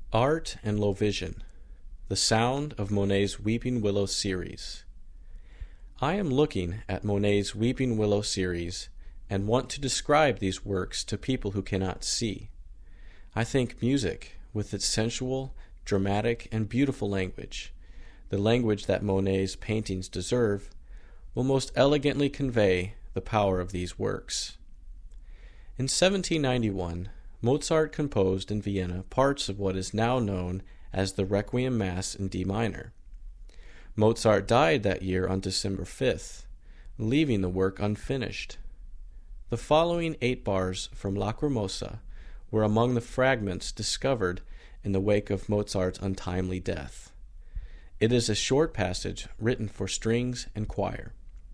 Art and Low Vision, the sound of Monet's Weeping Willow series. I am looking at Monet's Weeping Willow series and want to describe these works to people who cannot see. I think music, with its sensual, dramatic, and beautiful language, the language that Monet's paintings deserve, will most elegantly convey the power of these works. In 1791, Mozart composed in Vienna parts of what is now known as the Requiem Mass in D minor. Mozart died that year on December 5th, leaving the work unfinished. The following 8 bars from Lacrimosa were among the fragments discovered in the wake of Mozart's untimely death. It is a short passage written for strings and choir.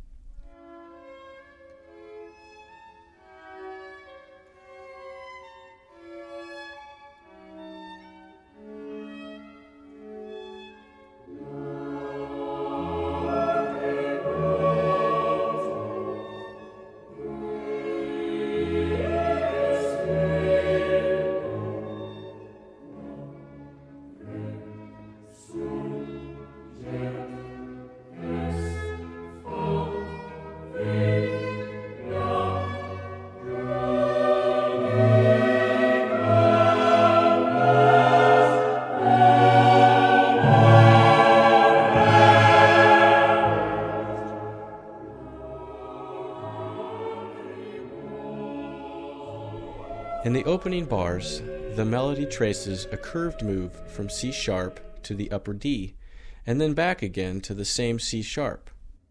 In the opening bars, the melody traces a curved move from C sharp to the upper D, and then back again to the same C sharp.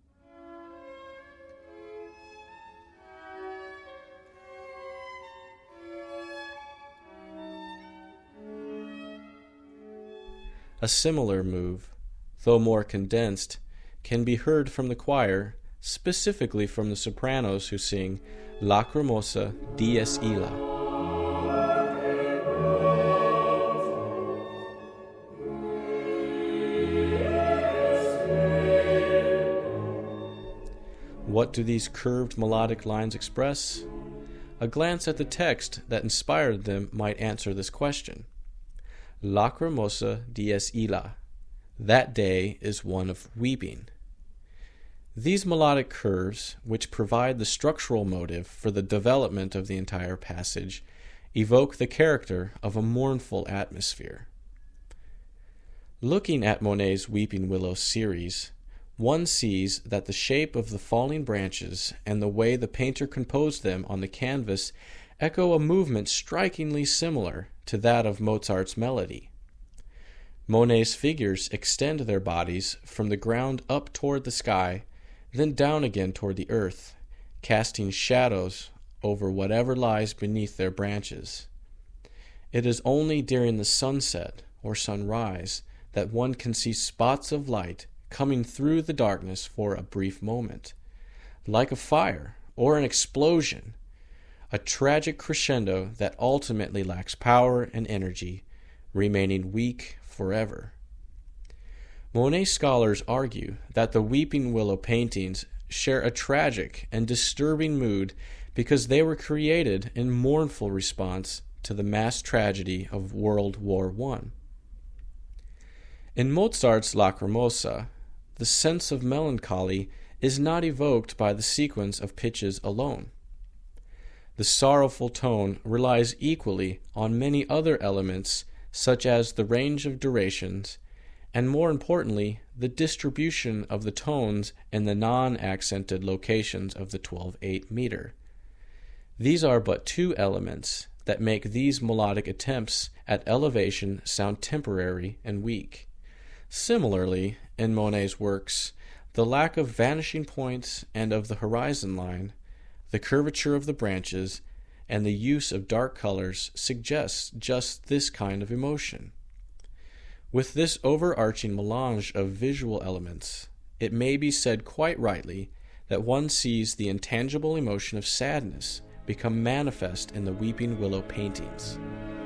A similar move, though more condensed, can be heard from the choir, specifically from the sopranos who sing Lacrimosa dies illa. What do these curved melodic lines express? A glance at the text that inspired them might answer this question. Lacrimosa dies illa. That day is one of weeping. These melodic curves, which provide the structural motive for the development of the entire passage, evoke the character of a mournful atmosphere. Looking at Monet's Weeping Willow series, one sees that the shape of the falling branches and the way the painter composed them on the canvas echo a movement strikingly similar to that of Mozart's melody. Monet's figures extend their bodies from the ground up toward the sky, then down again toward the earth, casting shadows over whatever lies beneath their branches. It is only during the sunset or sunrise that one can see spots of light coming through the darkness for a brief moment, like a fire or an explosion, a tragic crescendo that ultimately lacks power and energy, remaining weak forever. Monet scholars argue that the Weeping Willow paintings share a tragic and disturbing mood because they were created in mournful response to the mass tragedy of World War I. In Mozart's Lacrimosa, the sense of melancholy is not evoked by the sequence of pitches alone. The sorrowful tone relies equally on many other elements such as the range of durations, and more importantly, the distribution of the tones in the non-accented locations of the 12/8 meter. These are but 2 elements that make these melodic attempts at elevation sound temporary and weak. Similarly, in Monet's works, the lack of vanishing points and of the horizon line, the curvature of the branches, and the use of dark colors suggests just this kind of emotion. With this overarching melange of visual elements, it may be said quite rightly that one sees the intangible emotion of sadness become manifest in the Weeping Willow paintings.